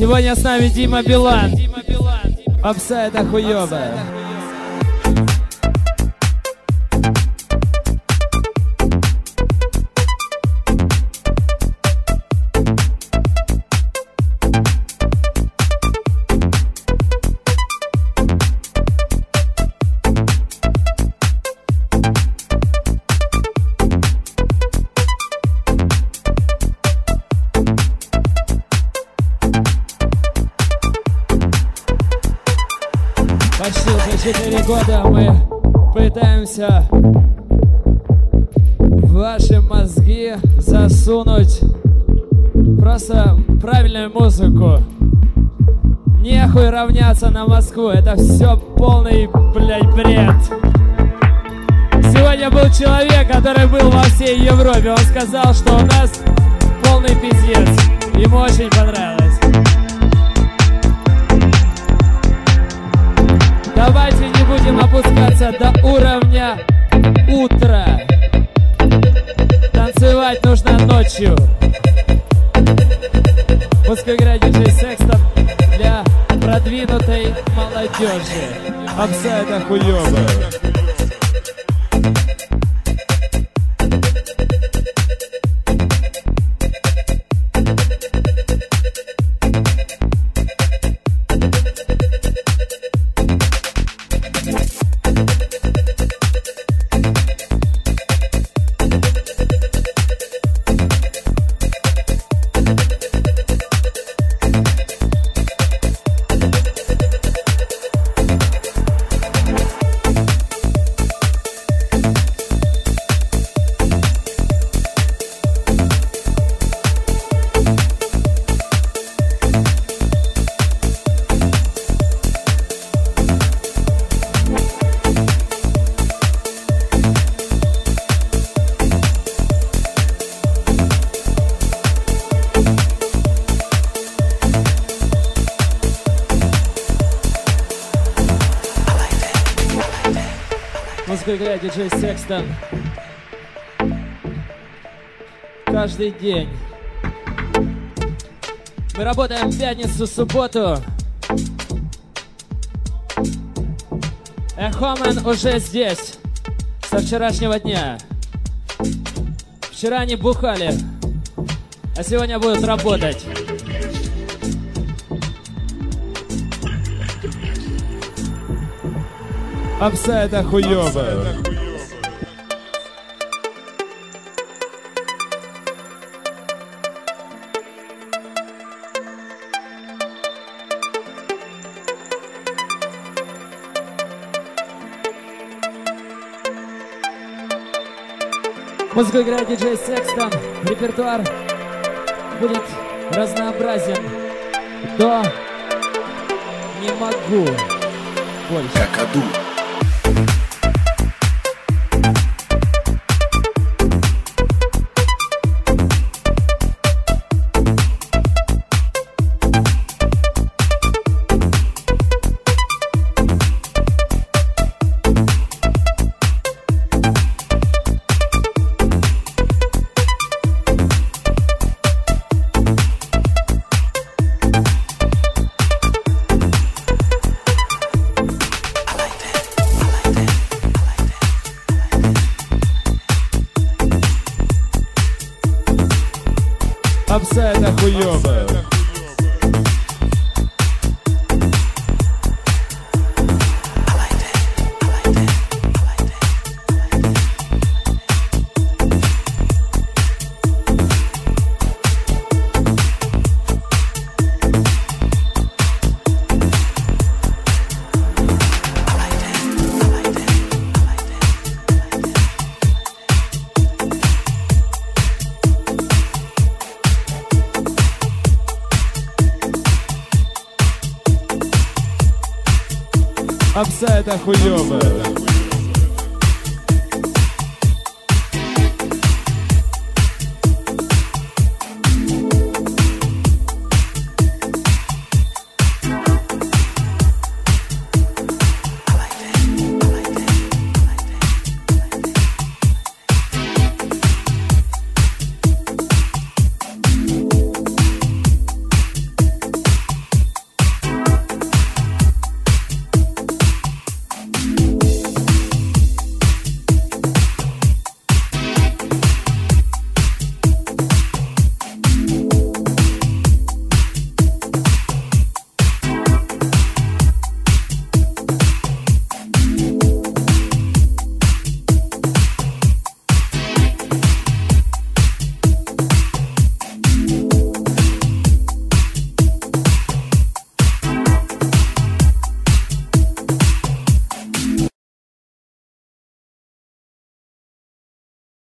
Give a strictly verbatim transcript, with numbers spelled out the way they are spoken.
Сегодня с нами Дима Билан. Попса это хуёвая. Почти уже четыре года мы пытаемся в ваши мозги засунуть просто правильную музыку. Нехуй равняться на Москву, это все полный, блядь, бред. Сегодня был человек, который был во всей Европе. Он сказал, что у нас полный пиздец. Ему очень понравилось. Давайте не будем опускаться до уровня утра. Танцевать нужно ночью. Пускай играет диджей Секстон для продвинутой молодежи. Попса это хуёвая. Музыку играет диджей Секстон каждый день. Мы работаем в пятницу, субботу. Эхомен уже здесь со вчерашнего дня. Вчера они бухали, а сегодня будут работать. Попса это хуёвая. Музыку играет диджей Секстон. Репертуар будет разнообразен. До не могу больше. Какаду. Попса это хуёвая. Попса это хуёвая.